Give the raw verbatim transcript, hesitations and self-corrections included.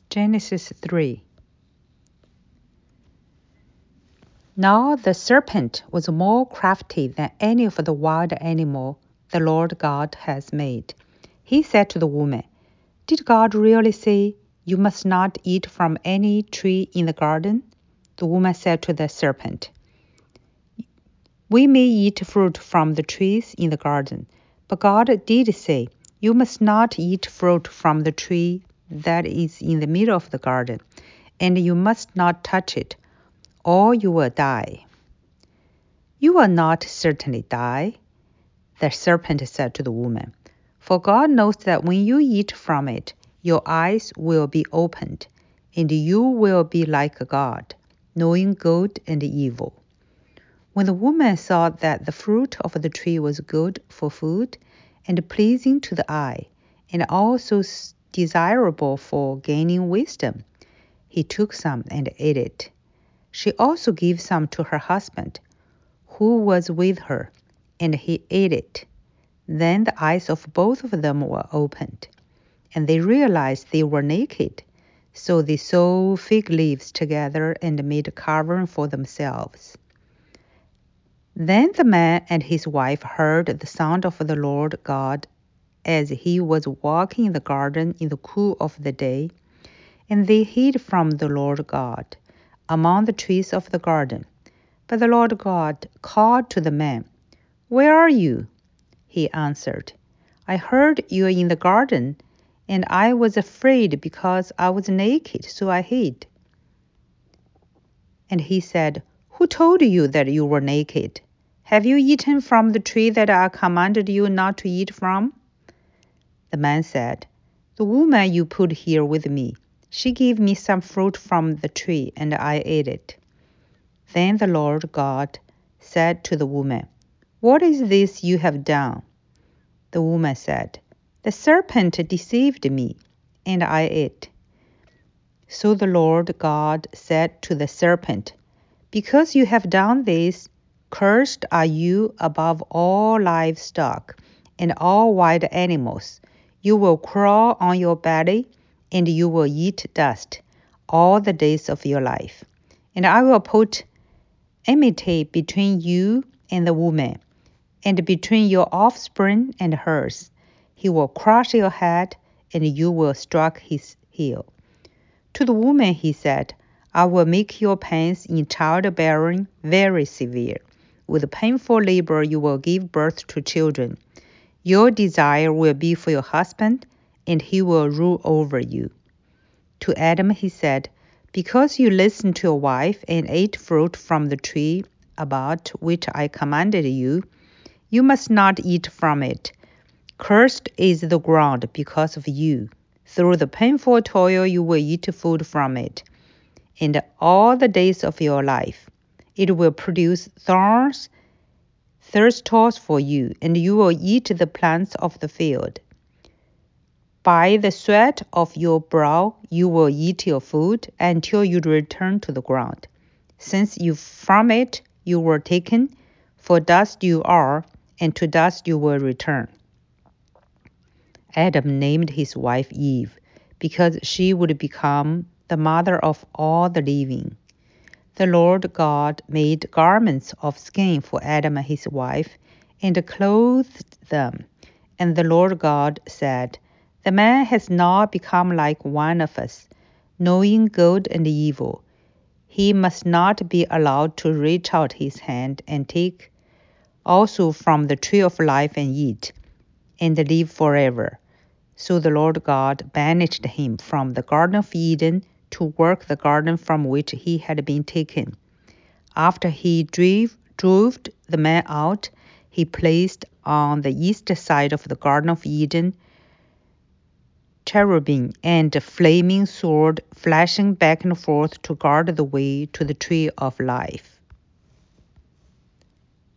Genesis three. Now the serpent was more crafty than any of the wild animals the Lord God has made. He said to the woman, "Did God really say, 'You must not eat from any tree in the garden'?" The woman said to the serpent, "We may eat fruit from the trees in the garden, but God did say, 'You must not eat fruit from the tree that is in the middle of the garden, and you must not touch it, or you will die.'" "You will not certainly die," the serpent said to the woman, "for God knows that when you eat from it, your eyes will be opened, and you will be like God, knowing good and evil." When the woman saw that the fruit of the tree was good for food and pleasing to the eye, and also desirable for gaining wisdom, he took some and ate it. She also gave some to her husband, who was with her, and he ate it. Then the eyes of both of them were opened, and they realized they were naked. So they sewed fig leaves together and made a covering for themselves. Then the man and his wife heard the sound of the Lord God as he was walking in the garden in the cool of the day, and they hid from the Lord God among the trees of the garden. But the Lord God called to the man, "Where are you?" He answered, "I heard you in the garden, and I was afraid because I was naked, so I hid." And he said, "Who told you that you were naked? Have you eaten from the tree that I commanded you not to eat from?" The man said, "The woman you put here with me, she gave me some fruit from the tree, and I ate it." Then the Lord God said to the woman, "What is this you have done?" The woman said, "The serpent deceived me, and I ate." So the Lord God said to the serpent, "Because you have done this, cursed are you above all livestock and all wild animals. You will crawl on your belly, and you will eat dust all the days of your life. And I will put enmity between you and the woman, and between your offspring and hers. He will crush your head, and you will strike his heel." To the woman he said, "I will make your pains in childbearing very severe. With painful labor you will give birth to children. Your desire will be for your husband, and he will rule over you." To Adam he said, "Because you listened to your wife and ate fruit from the tree about which I commanded you, you must not eat from it. Cursed is the ground because of you. Through the painful toil you will eat food from it, and all the days of your life. It will produce thorns, thistles for you, and you will eat the plants of the field. By the sweat of your brow you will eat your food until you return to the ground, since you from it you were taken, for dust you are, and to dust you will return." Adam named his wife Eve, because she would become the mother of all the living. The Lord God made garments of skin for Adam and his wife, and clothed them. And the Lord God said, "The man has now become like one of us, knowing good and evil. He must not be allowed to reach out his hand and take also from the tree of life and eat, and live forever." So the Lord God banished him from the Garden of Eden to work the garden from which he had been taken. After he drove, drove the man out, he placed on the east side of the Garden of Eden cherubim and a flaming sword flashing back and forth to guard the way to the tree of life.